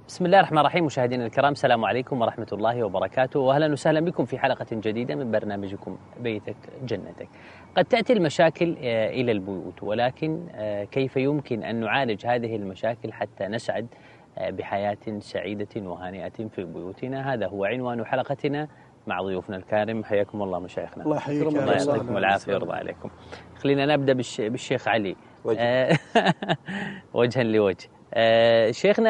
بسم الله الرحمن الرحيم. مشاهدينا الكرام، السلام عليكم ورحمة الله وبركاته، وأهلا وسهلا بكم في حلقة جديدة من برنامجكم بيتك جنتك. قد تأتي المشاكل إلى البيوت، ولكن كيف يمكن أن نعالج هذه المشاكل حتى نسعد بحياة سعيدة وهانئة في بيوتنا؟ هذا هو عنوان حلقتنا مع ضيوفنا الكرام. حياكم الله مشايخنا. الله يحييك، الله يعطيكم العافية ويرضى عليكم. خلينا نبدأ بالشيخ علي وجها لوجه. شيخنا،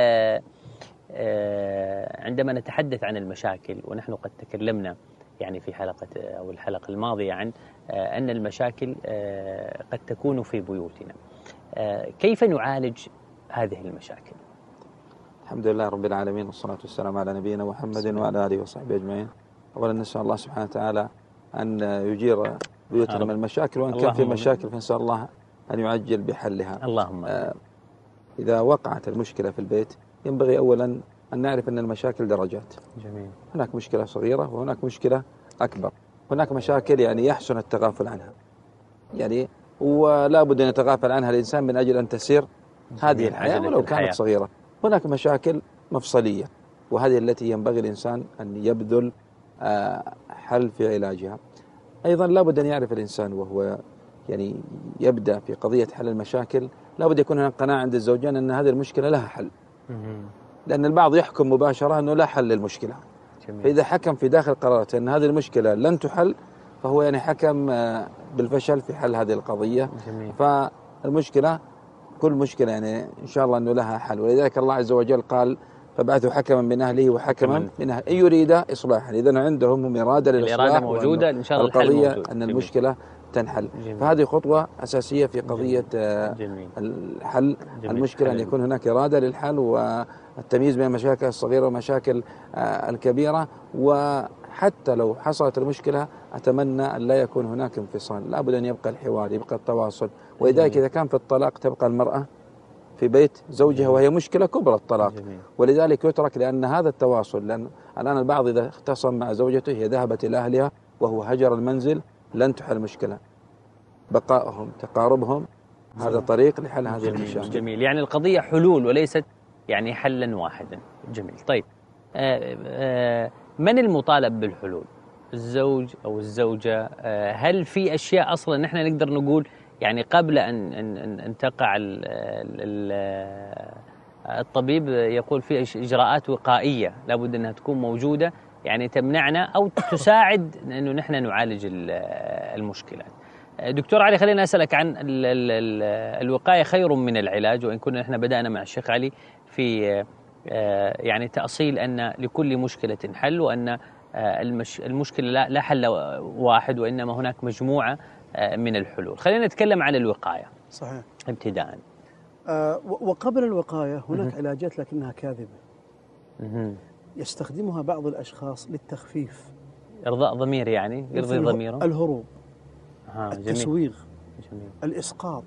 عندما نتحدث عن المشاكل، ونحن قد تكلمنا يعني في حلقة أو الحلقة الماضية عن أن المشاكل قد تكون في بيوتنا، كيف نعالج هذه المشاكل؟ الحمد لله رب العالمين، والصلاة والسلام على نبينا محمد وعلى آله وصحبه أجمعين. أولا نسأل الله سبحانه وتعالى أن يجير بيوتنا من المشاكل، وإن كان في مشاكل فنسأل الله أن يعجل بحلها. اللهم إذا وقعت المشكلة في البيت ينبغي أولا أن نعرف أن المشاكل درجات. جميل. هناك مشكلة صغيرة وهناك مشكلة أكبر. هناك مشاكل يعني يحسن التغافل عنها، يعني ولا بد أن يتغافل عنها الإنسان من أجل أن تسير هذه الحياة ولو كانت صغيرة. هناك مشاكل مفصلية، وهذه التي ينبغي الإنسان أن يبذل حل في علاجها. أيضا لا بد أن يعرف الإنسان وهو يعني يبدأ في قضية حل المشاكل، لا بد يكون هناك قناعة عند الزوجين أن هذه المشكلة لها حل، لأن البعض يحكم مباشرة أنه لا حل للمشكلة. فإذا حكم في داخل قرارته أن هذه المشكلة لن تحل، فهو يعني حكم بالفشل في حل هذه القضية. جميل. فالمشكلة كل مشكلة يعني إن شاء الله أنه لها حل، ولذلك الله عز وجل قال فبعثوا حكما من أهله وحكما من أهله إن يريد إصلاحا. إذا عندهم إرادة للإصلاح، الإرادة موجودة إن شاء الله، القضية موجود. أن المشكلة تنحل. جميل. فهذه خطوة أساسية في قضية الحل. المشكلة أن يكون هناك إرادة للحل والتمييز بين المشاكل الصغيرة والمشاكل الكبيرة. وحتى لو حصلت المشكلة أتمنى أن لا يكون هناك انفصال، لا بد أن يبقى الحوار، يبقى التواصل. ولذلك إذا كان في الطلاق تبقى المرأة في بيت زوجها وهي مشكلة كبرى الطلاق. ولذلك يترك، لأن هذا التواصل، لأن الآن البعض إذا اختصم مع زوجته هي ذهبت إلى أهلها وهو هجر المنزل، لن تحل مشكلة. بقائهم تقاربهم هذا طريق لحل هذه المشاكل. جميل. يعني القضية حلول وليست يعني حلا واحدا. جميل. طيب، من المطالب بالحلول؟ الزوج أو الزوجة؟ هل في أشياء أصلا نحن نقدر نقول يعني قبل أن تقع الطبيب يقول في إجراءات وقائية لابد أنها تكون موجودة، يعني تمنعنا أو تساعد أنه نحن نعالج المشكلات؟ دكتور علي، خلينا أسألك عن الوقاية خير من العلاج، وإن كنا نحن بدأنا مع الشيخ علي في يعني تأصيل أن لكل مشكلة حل، وأن المشكلة لا حل واحد، وإنما هناك مجموعة من الحلول. خلينا نتكلم عن الوقاية. صحيح. ابتداء، وقبل الوقاية هناك علاجات لكنها كاذبة يستخدمها بعض الأشخاص للتخفيف، إرضاء ضمير، يعني يرضي ضميره، الهروب، التسويغ، جميل. الإسقاط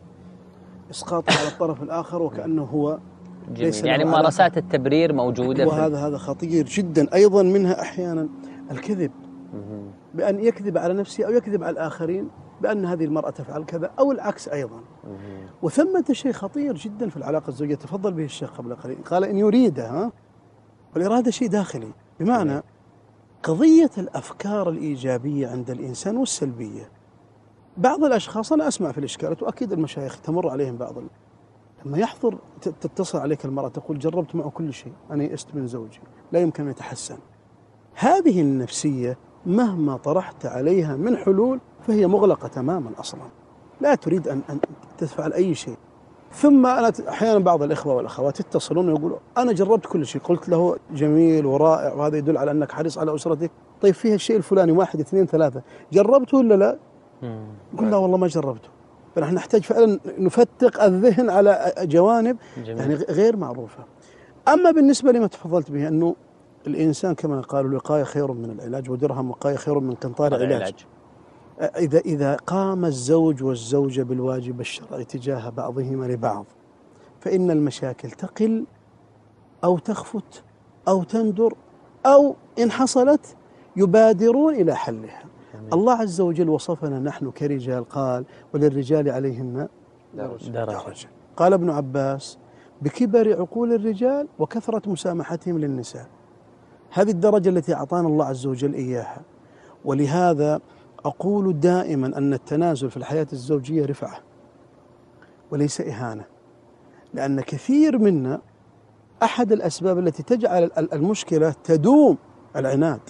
على الطرف الآخر وكأنه هو ليس يعني ممارسات التبرير موجودة، وهذا خطير جدا. أيضا منها أحيانا الكذب، بأن يكذب على نفسه أو يكذب على الآخرين بأن هذه المرأة تفعل كذا، أو العكس أيضا. وثمة شيء خطير جدا في العلاقة الزوجية تفضل به الشيخ قبل قليل، قال إن يريد، والإرادة شيء داخلي، بمعنى قضية الأفكار الإيجابية عند الإنسان والسلبية. بعض الأشخاص أنا أسمع في الإشكالات، وأكيد المشايخ تمر عليهم لما يحضر تتصل عليك المرأة تقول جربت معه كل شيء، أنا يئست من زوجي، لا يمكن أن يتحسن. هذه النفسية مهما طرحت عليها من حلول فهي مغلقة تماما أصلا، لا تريد أن تفعل أي شيء. ثم أنا أحيانا بعض الإخوة والأخوات يتصلون ويقولوا أنا جربت كل شيء، قلت له جميل ورائع وهذا يدل على أنك حريص على أسرتك، طيب فيها الشيء الفلاني 1 2 3 جربته ولا لا؟ قلنا والله ما جربته. فنحن نحتاج فعلا نفتق الذهن على جوانب يعني غير معروفة. أما بالنسبة لما تفضلت به أنه الإنسان كما قالوا الوقاية خير من العلاج، ودرهم وقاية خير من قنطار علاج. إذا قام الزوج والزوجة بالواجب الشرعي تجاه بعضهما لبعض فإن المشاكل تقل أو تخفت أو تندر، أو إن حصلت يبادرون إلى حلها. الله عز وجل وصفنا نحن كرجال، قال وللرجال عليهن درجة. قال ابن عباس بكبر عقول الرجال وكثرة مسامحتهم للنساء. هذه الدرجة التي أعطانا الله عز وجل إياها. ولهذا أقول دائما أن التنازل في الحياة الزوجية رفعة وليس إهانة، لأن كثير منا أحد الأسباب التي تجعل المشكلة تدوم العناد،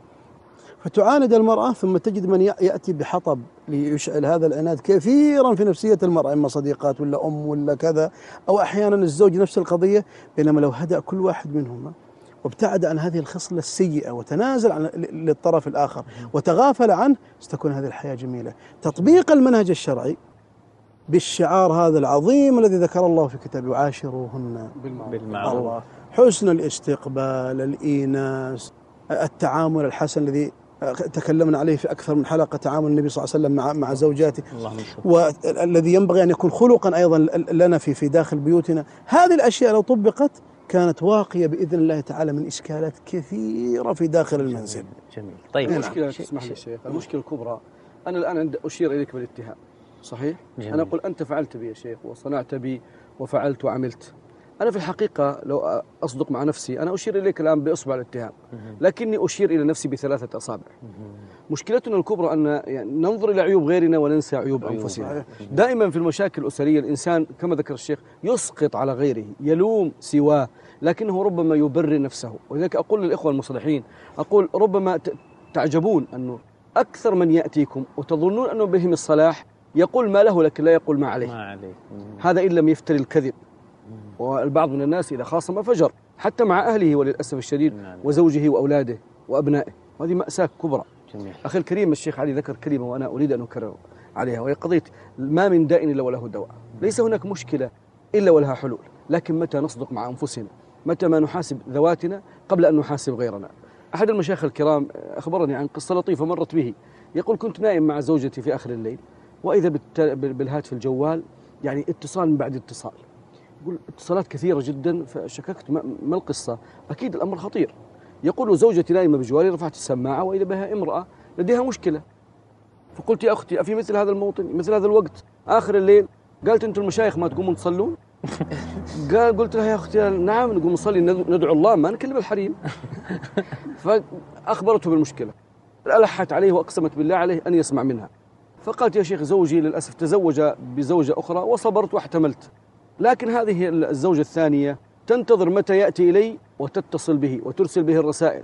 فتعاند المرأة ثم تجد من يأتي بحطب ليشعل هذا العناد كثيرا في نفسية المرأة، إما صديقات ولا أم ولا كذا، أو أحيانا الزوج نفس القضية. بينما لو هدأ كل واحد منهما وابتعد عن هذه الخصلة السيئة وتنازل عن للطرف الآخر وتغافل عنه، ستكون هذه الحياة جميلة. تطبيق المنهج الشرعي بالشعار هذا العظيم الذي ذكر الله في كتابه: وعاشروهن بالمعروف، حسن الاستقبال، الإيناس، التعامل الحسن الذي تكلمنا عليه في أكثر من حلقة، تعامل النبي صلى الله عليه وسلم مع زوجاته، والذي ينبغي أن يكون خلقا أيضا لنا في داخل بيوتنا. هذه الأشياء لو طبقت كانت واقية بإذن الله تعالى من إشكالات كثيرة في داخل المنزل. جميل. طيب، المشكلة تسمح لي شيخ، المشكلة الكبرى أنا الآن أشير إليك بالاتهام، صحيح؟ جميل. أنا أقول أنت فعلت بي يا شيخ وصنعت بي وفعلت وعملت. أنا في الحقيقة لو أصدق مع نفسي أنا أشير إليك الآن بإصبع الاتهام، لكني أشير إلى نفسي بثلاثة أصابع. مشكلتنا الكبرى أن يعني ننظر إلى عيوب غيرنا وننسى عيوب أنفسنا. دائما في المشاكل الأسرية الإنسان كما ذكر الشيخ يسقط على غيره، يلوم سواه، لكنه ربما يبرر نفسه. ولذلك أقول للإخوة المصلحين، أقول ربما تعجبون أنه أكثر من يأتيكم وتظنون أنه بهم الصلاح يقول ما له لكن لا يقول ما عليه. هذا إن لم يفتري الكذب. والبعض من الناس إذا خاصم فجر حتى مع أهله وللأسف الشديد وزوجه وأولاده وأبنائه، وهذه مأساة كبرى. جميل. أخي الكريم الشيخ علي ذكر كلمة وأنا أريد أن أكرر عليها، وهي قضية ما من داء إلا وله دواء. ليس هناك مشكلة إلا ولها حلول، لكن متى نصدق مع أنفسنا، متى ما نحاسب ذواتنا قبل أن نحاسب غيرنا. أحد المشايخ الكرام أخبرني عن قصة لطيفة مرت به، يقول: كنت نائم مع زوجتي في آخر الليل وإذا بالهاتف الجوال يعني اتصال من بعد اتصال، يقول اتصالات كثيرة جدا، فشككت ما القصة، أكيد الأمر خطير. يقول: زوجتي نائمة بجواري، رفعت السماعة وإذا بها امرأة لديها مشكلة، فقلت: يا أختي أفي مثل هذا الموطن مثل هذا الوقت آخر الليل؟ قالت: أنتم المشايخ ما تقومون تصلون؟ قلت لها: يا أختي نعم نقوم نصلي ندعو الله ما نكلم الحريم. فأخبرته بالمشكلة، ألحت عليه وأقسمت بالله عليه أن يسمع منها. فقالت: يا شيخ زوجي للأسف تزوج بزوجة أخرى وصبرت واحتملت، لكن هذه الزوجة الثانية تنتظر متى يأتي إلي وتتصل به وترسل به الرسائل،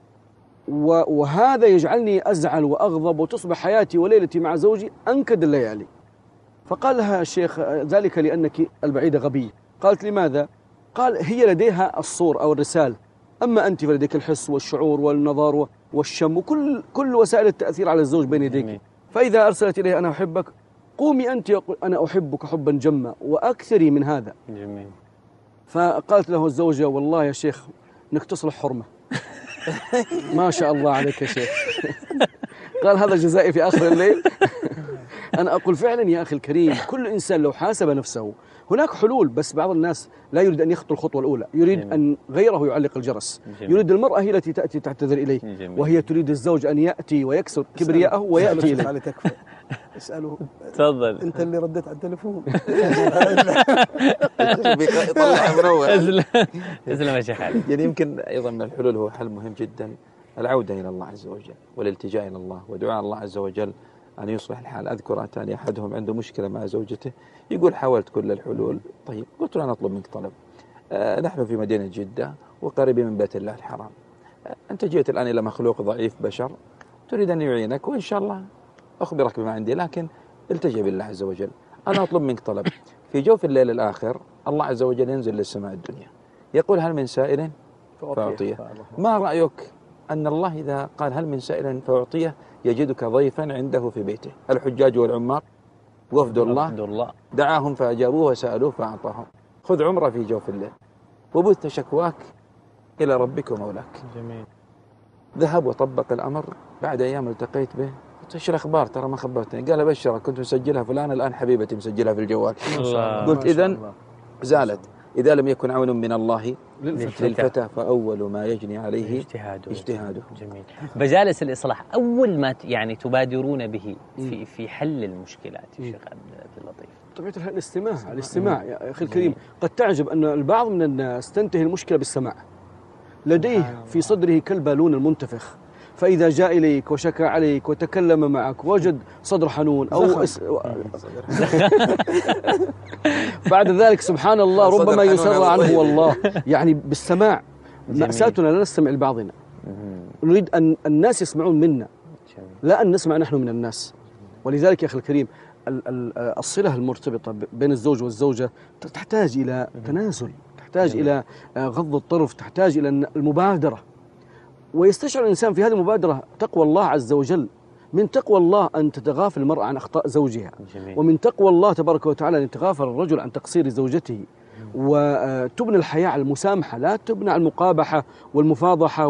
وهذا يجعلني أزعل وأغضب وتصبح حياتي وليلتي مع زوجي أنكد الليالي. فقال لها الشيخ: ذلك لأنك البعيدة غبية. قالت: لماذا؟ قال: هي لديها الصور أو الرسالة، أما أنت فلديك الحس والشعور والنظر والشم وكل وسائل التأثير على الزوج بين يديك. فإذا أرسلت إليه أنا أحبك، قومي أنت يقول أنا أحبك حبا جما وأكثري من هذا. جميل. فقالت له الزوجة: والله يا شيخ إنك تصلح حرمة. ما شاء الله عليك يا شيخ. قال: هذا جزائي في آخر الليل. أنا أقول فعلا يا أخي الكريم، كل إنسان لو حاسب نفسه، هناك حلول، بس بعض الناس لا يريد أن يخطو الخطوة الأولى، يريد أن غيره يعلق الجرس. يريد المرأة هي التي تأتي تعتذر إليه، وهي تريد الزوج أن يأتي ويكسر كبرياءه ويأتي إليه. اسأله. تفضل. أنت اللي رديت على التليفون. يطلع منور. اسلم يا شيخ علي. يعني يمكن أيضا من الحلول هو حل مهم جدا، العودة إلى الله عز وجل والالتجاء إلى الله ودعاء الله عز وجل أن يصلح الحال. أذكر أتاني أحدهم عنده مشكلة مع زوجته، يقول: حاولت كل الحلول. طيب قلت له: أنا أطلب منك طلب، نحن في مدينة جدة وقريبين من بيت الله الحرام، أنت جئت الآن إلى مخلوق ضعيف بشر تريد أن يعينك، وإن شاء الله أخبرك بما عندي، لكن التجئ بالله عز وجل. أنا أطلب منك طلب، في جوف الليل الآخر الله عز وجل ينزل للسماء الدنيا يقول: هل من سائل فأعطيه. ما رأيك أن الله إذا قال هل من سائل فأعطيه يجدك ضيفا عنده في بيته؟ الحجاج والعمار وفد الله دعاهم فأجابوه وسألوه فأعطاهم. خذ عمرة في جوف الليل وبث شكواك إلى ربك ومولاك. جميل. ذهب وطبق الأمر. بعد أيام التقيت به، قلت: ايش الأخبار؟ ترى ما خبرتني. قال: أبشرك كنت مسجلها فلان، الآن حبيبتي مسجلها في الجوال. قلت: إذن زالت. إذا لم يكن عون من الله للفتى فأول ما يجني عليه اجتهاده. جميل. مجالس الإصلاح أول ما يعني تبادرون به في حل المشكلات يا شيخ عبد اللطيف؟ طبيعة الحال الاستماع يا أخي الكريم. قد تعجب أن البعض من الناس تنتهي المشكلة بالسماع، لديه في صدره كالبالون المنتفخ، فإذا جاء إليك وشكى عليك وتكلم معك وجد صدر حنون أو بعد ذلك سبحان الله ربما يسر عنه والله. يعني بالسماع مأساتنا لا نستمع لبعضنا، نريد أن الناس يسمعون منا لا أن نسمع نحن من الناس. ولذلك يا أخي الكريم الصلة المرتبطة بين الزوج والزوجة تحتاج إلى تنازل، تحتاج إلى غض الطرف، تحتاج إلى المبادرة. ويستشعر الإنسان في هذه المبادرة تقوى الله عز وجل. من تقوى الله أن تتغافل المرأة عن أخطاء زوجها، ومن تقوى الله تبارك وتعالى أن يتغافل الرجل عن تقصير زوجته، وتبنى الحياة على المسامحة لا تبنى على المقابحة والمفاضحة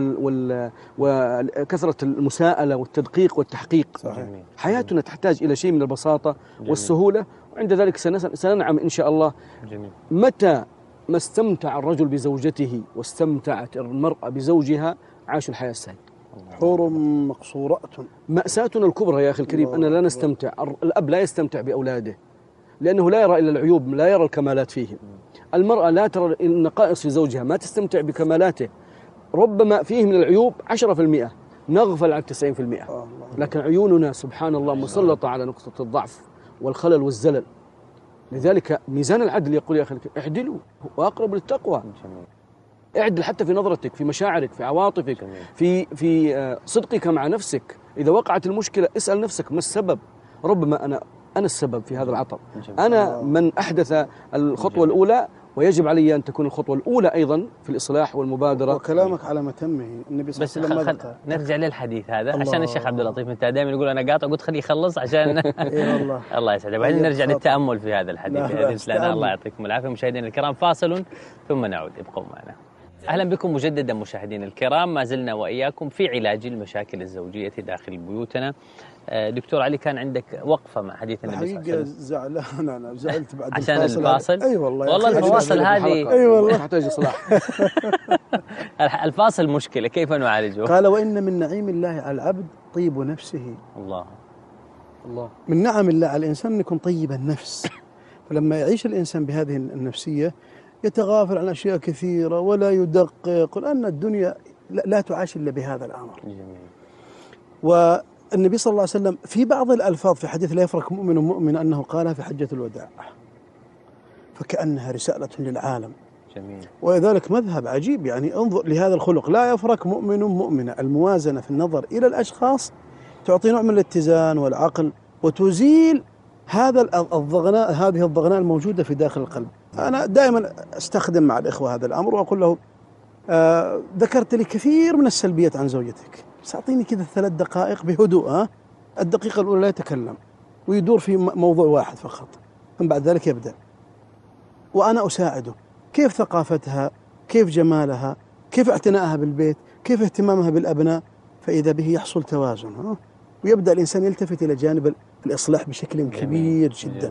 وكثرة المساءلة والتدقيق والتحقيق. صحيح. حياتنا تحتاج إلى شيء من البساطة والسهولة، وعند ذلك سننعم إن شاء الله. متى ما استمتع الرجل بزوجته واستمتعت المرأة بزوجها عاشوا الحياة السعيدة. حور مقصورات. مأساتنا الكبرى يا أخي الكريم أننا لا نستمتع. الأب لا يستمتع بأولاده لأنه لا يرى إلا العيوب، لا يرى الكمالات فيهم. المرأة لا ترى النقائص في زوجها، ما تستمتع بكمالاته. ربما فيه من العيوب 10%، نغفل عن 90%. لكن عيوننا سبحان الله مسلطة على نقطة الضعف والخلل والزلل. لذلك ميزان العدل يقول يا أخي اعدلوا وأقرب للتقوى. اعدل حتى في نظرتك، في مشاعرك، في عواطفك، في صدقك مع نفسك. إذا وقعت المشكلة اسأل نفسك ما السبب. ربما أنا السبب في هذا العطب، أنا من أحدث الخطوة الأولى، ويجب علي أن تكون الخطوة الأولى أيضا في الإصلاح والمبادرة. وكلامك على متمه. النبي صلى الله عليه وسلم نرجع للحديث هذا عشان الشيخ عبد اللطيف انت دائما يقول أنا قاطع، قلت خليه يخلص عشان والله الله يسعدك. بعدين نرجع للتأمل في هذا الحديث بإذن الله. الله يعطيكم العافية. مشاهدينا الكرام فاصل ثم نعود، ابقوا معنا. أهلا بكم مجددا مشاهدينا الكرام، ما زلنا وإياكم في علاج المشاكل الزوجية داخل بيوتنا. دكتور علي كان عندك وقفة مع حديث النبي صلى الله عليه وسلم. زعلان أنا زعلت بعد عشان الفاصل. أي والله الفواصل هذه أي والله تحتاج إصلاح. الفاصل مشكلة، كيف نعالجه؟ قال وإن من نعيم الله على العبد طيب نفسه. الله من نعم الله على الإنسان أن يكون طيب النفس. فلما يعيش الإنسان بهذه النفسية يتغافل عن أشياء كثيرة ولا يدقق، لأن الدنيا لا تعاش إلا بهذا الأمر. والنبي صلى الله عليه وسلم في بعض الألفاظ في حديث لا يفرق مؤمن مؤمن أنه قالها في حجة الوداع، فكأنها رسالة للعالم. جميل. وذلك مذهب عجيب، يعني انظر لهذا الخلق، لا يفرق مؤمن مؤمنة. الموازنة في النظر إلى الأشخاص تعطي نوع من الاتزان والعقل وتزيل هذا الضغناء، هذه الضغناء الموجودة في داخل القلب. أنا دائما أستخدم مع الإخوة هذا الأمر وأقول له ذكرت لي كثير من السلبيات عن زوجتك، بس أعطيني كذا 3 دقائق بهدوء. الدقيقة الأولى لا يتكلم ويدور في موضوع واحد فقط، ثم بعد ذلك يبدأ وأنا أساعده. كيف ثقافتها، كيف جمالها، كيف اعتنائها بالبيت، كيف اهتمامها بالأبناء، فإذا به يحصل توازن. ويبدأ الإنسان يلتفت إلى جانب الإصلاح بشكل كبير جدا.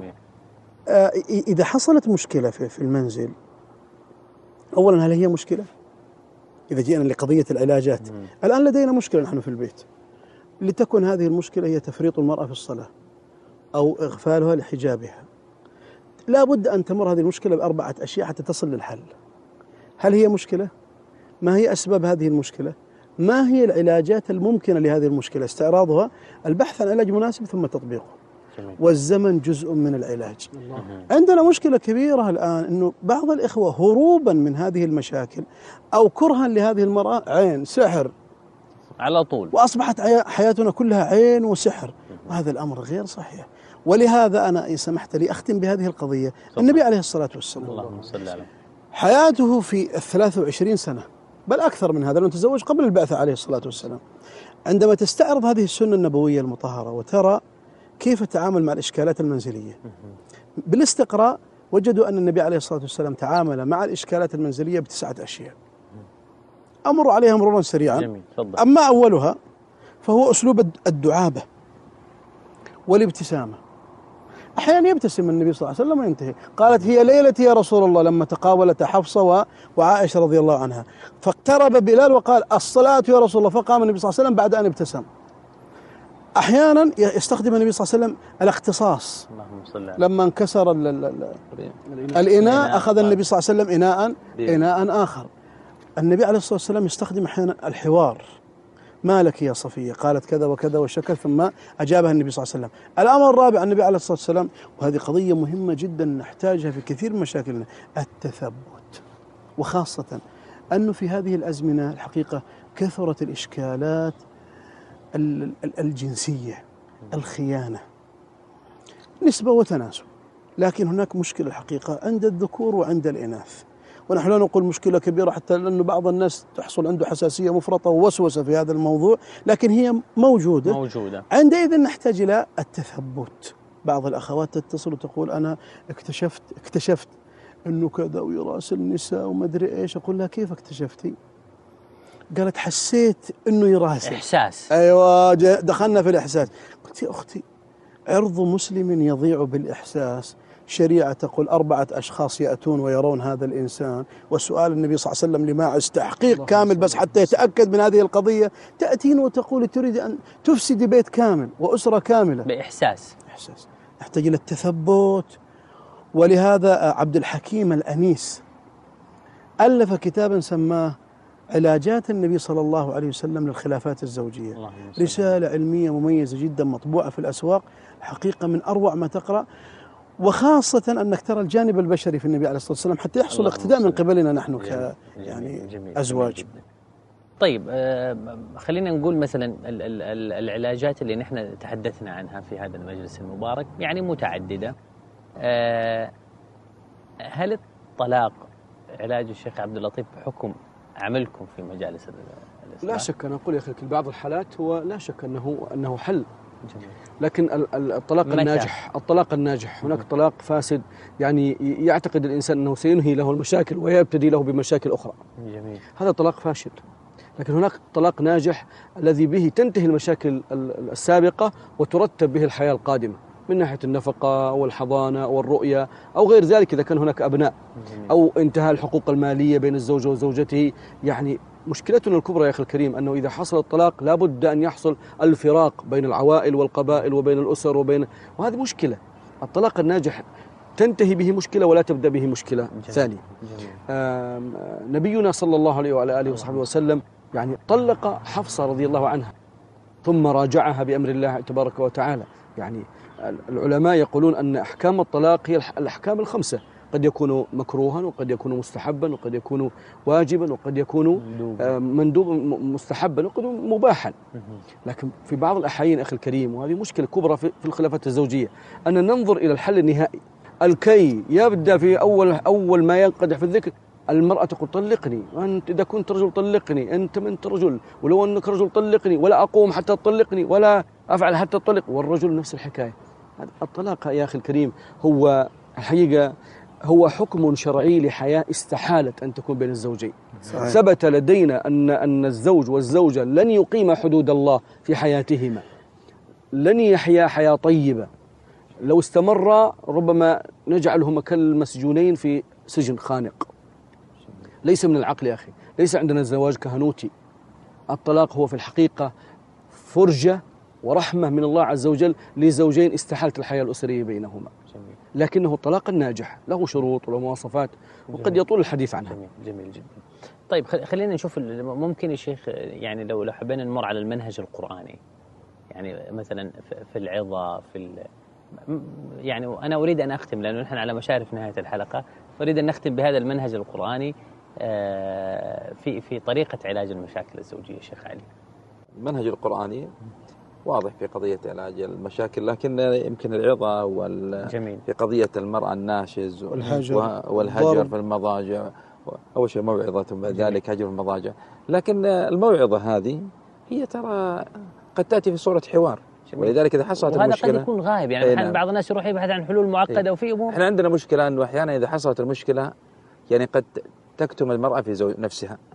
إذا حصلت مشكلة في المنزل، أولا هل هي مشكلة؟ إذا جئنا لقضية العلاجات، الآن لدينا مشكلة نحن في البيت، لتكن هذه المشكلة هي تفريط المرأة في الصلاة أو إغفالها لحجابها. لا بد أن تمر هذه المشكلة ب4 أشياء حتى تصل للحل. هل هي مشكلة؟ ما هي أسباب هذه المشكلة؟ ما هي العلاجات الممكنة لهذه المشكلة؟ استعراضها، البحث عن علاج مناسب ثم تطبيقه. والزمن جزء من العلاج. عندنا مشكلة كبيرة الآن أنه بعض الإخوة هروبا من هذه المشاكل أو كرها لهذه المرأة عين سحر على طول، وأصبحت حياتنا كلها عين وسحر، وهذا الأمر غير صحيح. ولهذا أنا إن سمحت لي أختم بهذه القضية. النبي عليه الصلاة والسلام اللهم صل عليه حياته في 23 سنة بل أكثر من هذا، لأنه تزوج قبل البعثة عليه الصلاة والسلام. عندما تستعرض هذه السنة النبوية المطهرة وترى كيف تعامل مع الإشكالات المنزلية بالاستقراء، وجدوا أن النبي عليه الصلاة والسلام تعامل مع الإشكالات المنزلية ب9 أشياء. أمر عليها مرورا سريعا. جميل. أما أولها فهو أسلوب الدعابة والابتسامة. أحيانا يبتسم النبي صلى الله عليه وسلم وينتهي. قالت هي ليلتي يا رسول الله لما تقابلت حفصة وعائشة رضي الله عنها، فاقترب بلال وقال الصلاة يا رسول الله، فقام النبي صلى الله عليه وسلم بعد أن ابتسم. أحيانا يستخدم النبي صلى الله عليه وسلم الاختصاص، لما انكسر الإناء أخذ النبي صلى الله عليه وسلم إناء آخر. النبي عليه الصلاة والسلام يستخدم أحيانا الحوار، ما لك يا صفية؟ قالت كذا وكذا وشكت، ثم أجابها النبي صلى الله عليه وسلم. الأمر الرابع النبي عليه الصلاة والسلام، وهذه قضية مهمة جدا نحتاجها في كثير من مشاكلنا، التثبت، وخاصة أنه في هذه الأزمنة الحقيقة كثرت الإشكالات الجنسية، الخيانة، نسبة وتناسب، لكن هناك مشكلة الحقيقة عند الذكور وعند الإناث. ونحن لا نقول مشكلة كبيرة حتى لأنه بعض الناس تحصل عنده حساسية مفرطة ووسوسة في هذا الموضوع، لكن هي موجودة. عندئذ نحتاج إلى التثبت. بعض الأخوات تتصل وتقول أنا اكتشفت أنه كذا ويراسل النساء وما أدري إيش. أقول لها كيف اكتشفتي؟ قالت حسيت أنه يراسل. إحساس. أيوة، دخلنا في الإحساس. قلت يا أختي عرض مسلم يضيع بالإحساس. شريعة تقول 4 أشخاص يأتون ويرون هذا الإنسان، وسؤال النبي صلى الله عليه وسلم لماعز تحقيق كامل بس حتى يتأكد من هذه القضية. تأتين وتقول تريد أن تفسد بيت كامل وأسرة كاملة بإحساس. نحتاج إلى التثبت. ولهذا عبد الحكيم الأنيس ألف كتابا سماه علاجات النبي صلى الله عليه وسلم للخلافات الزوجية، رسالة علمية مميزة جدا مطبوعة في الأسواق، حقيقة من أروع ما تقرأ، وخاصة أنك ترى الجانب البشري في النبي عليه الصلاة والسلام حتى يحصل اقتداء من قبلنا نحن يعني أزواج. طيب خلينا نقول مثلا العلاجات اللي نحن تحدثنا عنها في هذا المجلس المبارك يعني متعددة. هل الطلاق علاج الشيخ عبد اللطيف بحكم عملكم في مجالس الإسلام؟ لا شك، أنا أقول يا أخي في بعض الحالات هو لا شك أنه حل. لكن الطلاق الناجح هناك طلاق فاسد، يعني يعتقد الإنسان أنه سينهي له المشاكل ويبتدي له بمشاكل أخرى. جميل. هذا طلاق فاشل. لكن هناك طلاق ناجح الذي به تنتهي المشاكل السابقة وترتب به الحياة القادمة من ناحية النفقة والحضانة والرؤية أو غير ذلك إذا كان هناك أبناء، أو انتهاء الحقوق المالية بين الزوج وزوجته. يعني مشكلتنا الكبرى يا أخي الكريم أنه إذا حصل الطلاق لابد أن يحصل الفراق بين العوائل والقبائل وبين الأسر وهذه مشكلة. الطلاق الناجح تنتهي به مشكلة ولا تبدأ به مشكلة ثانية. نبينا صلى الله عليه وعلى آله وصحبه وسلم يعني طلق حفصة رضي الله عنها ثم راجعها بأمر الله تبارك وتعالى. يعني العلماء يقولون أن أحكام الطلاق هي الأحكام ال5، قد يكون مكروها وقد يكون مستحبا وقد يكون واجبا وقد يكون مندوب مستحبا وقد مباحا. لكن في بعض الأحيان أخي الكريم، وهذه مشكلة كبرى في الخلافات الزوجية، أن ننظر إلى الحل النهائي. الكي يبدأ في أول ما ينقدح في الذكر، المرأة تقول طلقني، أنت إذا كنت رجل طلقني، أنت من رجل، ولو أنك رجل طلقني، ولا أقوم حتى تطلقني ولا أفعل حتى تطلق. والرجل نفس الحكاية. الطلاق يا أخي الكريم هو الحقيقة هو حكم شرعي لحياة استحالت أن تكون بين الزوجين. صحيح. ثبت لدينا أن الزوج والزوجة لن يقيم حدود الله في حياتهما، لن يحيا حياة طيبة. لو استمر ربما نجعلهما كالمسجونين في سجن خانق. ليس من العقل يا أخي، ليس عندنا زواج كهنوتي. الطلاق هو في الحقيقة فرجة ورحمة من الله عز وجل لزوجين استحالت الحياة الأسرية بينهما. لكنه الطلاق الناجح له شروط وله مواصفات وقد يطول الحديث عنها. جميل جدا. طيب خلينا نشوف ممكن يا شيخ يعني لو حبينا نمر على المنهج القرآني، يعني مثلا في العظة يعني أنا أريد أن أختم لأنه نحن على مشارف نهاية الحلقة، أريد أن نختم بهذا المنهج القرآني في طريقة علاج المشاكل الزوجية. شيخ علي، المنهج القرآني واضح في قضية علاج المشاكل، لكن يمكن العظة في قضية المرأة الناشز والهجر في المضاجع. أول شيء موعظة بعد ذلك هجر المضاجع. لكن الموعظة هذه هي ترى قد تأتي في صورة حوار، ولذلك إذا حصلت المشكلة وهذا قد يكون غائب. يعني أحيانا بعض الناس يروح يبحث عن حلول معقدة وفي أمور. إحنا عندنا مشكلة أنه أحيانا إذا حصلت المشكلة يعني قد تكتم المرأة في نفسها،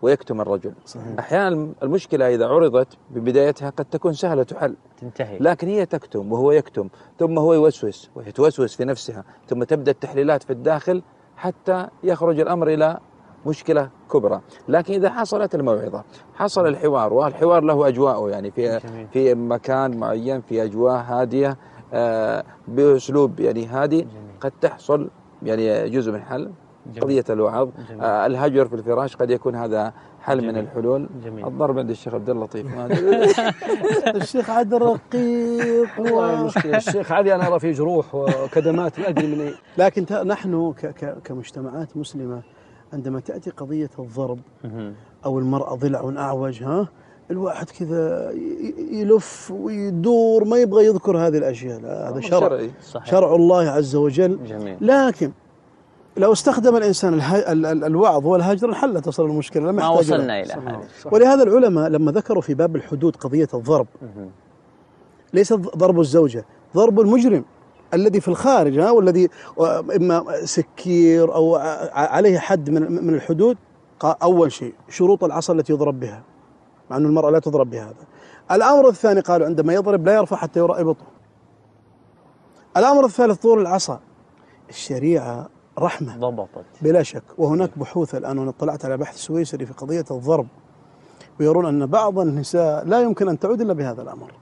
ويكتم الرجل. أحيانا المشكلة إذا عرضت ببدايتها قد تكون سهلة حل تنتهي، لكن هي تكتم وهو يكتم، ثم هو يوسوس ويتوسوس في نفسها، ثم تبدأ التحليلات في الداخل حتى يخرج الأمر إلى مشكلة كبرى. لكن إذا حصلت الموعظة، حصل الحوار، والحوار له أجواءه، يعني في مكان معين، في أجواء هادية، بأسلوب يعني هادي، قد تحصل يعني جزء من حل قضية الوعظ. الهجر في الفراش قد يكون هذا حل من الحلول. الضرب عند الشيخ عبد اللطيف الشيخ عاد رقيق المشكلة الشيخ علي أنا أرى فيه جروح وكدمات لا أدري من أي. لكن نحن كمجتمعات مسلمة عندما تأتي قضية الضرب أو المرأة ضلع أعوج، الواحد كذا يلف ويدور، ما يبغى يذكر هذه الأشياء. لا، هذا شرع الله عز وجل. لكن لو استخدم الإنسان الوعظ والهجر انحلت تصل المشكلة، ما وصلنا إلى هذا. ولهذا العلماء لما ذكروا في باب الحدود قضية الضرب، ليس ضرب الزوجة، ضرب المجرم الذي في الخارج، والذي إما سكير أو عليه حد من الحدود. أول شيء شروط العصا التي يضرب بها، مع أن المرأة لا تضرب بهذا. الأمر الثاني قالوا عندما يضرب لا يرفع حتى يرى إبطه. الأمر الثالث طول العصا. الشريعة رحمة ضبطت بلا شك. وهناك بحوث الآن، وأنا اطلعت على بحث سويسري في قضية الضرب، ويرون أن بعض النساء لا يمكن أن تعود إلا بهذا الأمر.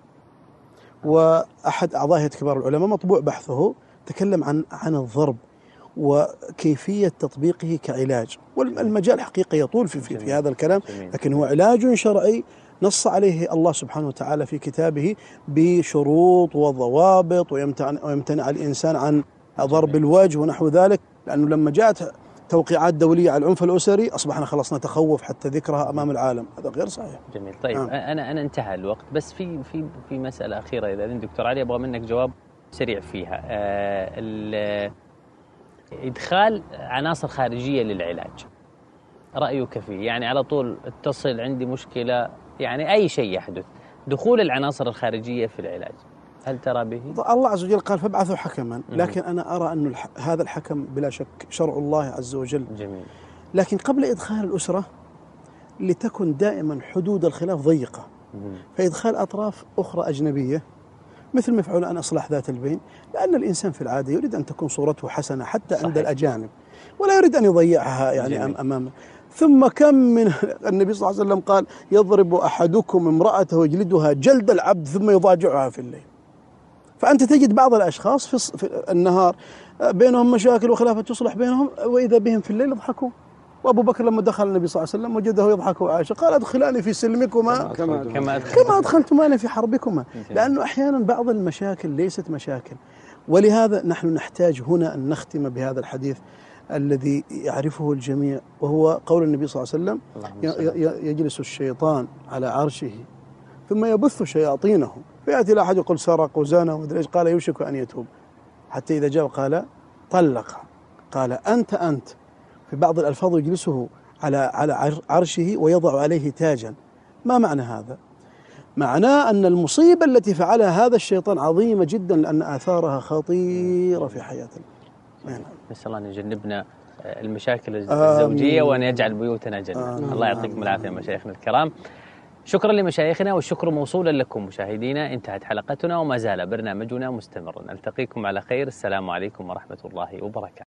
وأحد أعضاء هيئة كبار العلماء مطبوع بحثه تكلم عن الضرب وكيفية تطبيقه كعلاج، والمجال حقيقة يطول في هذا الكلام، لكن هو علاج شرعي نص عليه الله سبحانه وتعالى في كتابه بشروط وضوابط، ويمتنع الإنسان عن ضرب الوجه ونحو ذلك، لأنه لما جاءت توقيعات دولية على العنف الأسري أصبحنا خلاص نتخوف حتى ذكرها أمام العالم. هذا غير صحيح. جميل. طيب أنا انتهى الوقت، بس في مسألة أخيرة إذا دكتور علي أبغى منك جواب سريع فيها. إدخال عناصر خارجية للعلاج، رأيك فيه؟ يعني على طول اتصل عندي مشكلة، يعني أي شيء يحدث، دخول العناصر الخارجية في العلاج، هل ترى به؟ الله عز وجل قال فابعثوا حكما، لكن أنا أرى أن هذا الحكم بلا شك شرع الله عز وجل. جميل. لكن قبل إدخال الأسرة لتكن دائما حدود الخلاف ضيقة، فإدخال أطراف أخرى أجنبية مثل ما يفعل أن إصلاح ذات البين، لأن الإنسان في العادة يريد أن تكون صورته حسنة حتى صحيح. عند الأجانب، ولا يريد أن يضيعها يعني أمامه. ثم كم من النبي صلى الله عليه وسلم قال يضرب أحدكم امرأته ويجلدها جلد العبد ثم يضاجعها في الليل. فأنت تجد بعض الأشخاص في النهار بينهم مشاكل وخلافات تصلح بينهم، وإذا بهم في الليل يضحكون. وأبو بكر لما دخل النبي صلى الله عليه وسلم وجده يضحك وعائشة قال ادخلاني في سلمكما كما أدخلتماني في حربكما. لأنه أحيانا بعض المشاكل ليست مشاكل. ولهذا نحن نحتاج هنا أن نختم بهذا الحديث الذي يعرفه الجميع، وهو قول النبي صلى الله عليه وسلم يجلس الشيطان على عرشه ثم يبث شياطينه، فيأتي الأحد يقول سرق وزنى ومدري ايش، قال يوشك أن يتوب، حتى إذا جاء قال طلق، قال أنت. في بعض الألفاظ يجلسه على عرشه ويضع عليه تاجا. ما معنى هذا؟ معناه أن المصيبة التي فعلها هذا الشيطان عظيمة جدا، لأن آثارها خطيرة في حياة المؤمن. نسأل الله أن يجنبنا المشاكل الزوجية وأن يجعل بيوتنا جنة. الله يعطيكم العافية مشايخنا الكرام. شكرا لمشايخنا، والشكر موصولا لكم مشاهدينا. انتهت حلقتنا وما زال برنامجنا مستمرا. نلتقيكم على خير. السلام عليكم ورحمة الله وبركاته.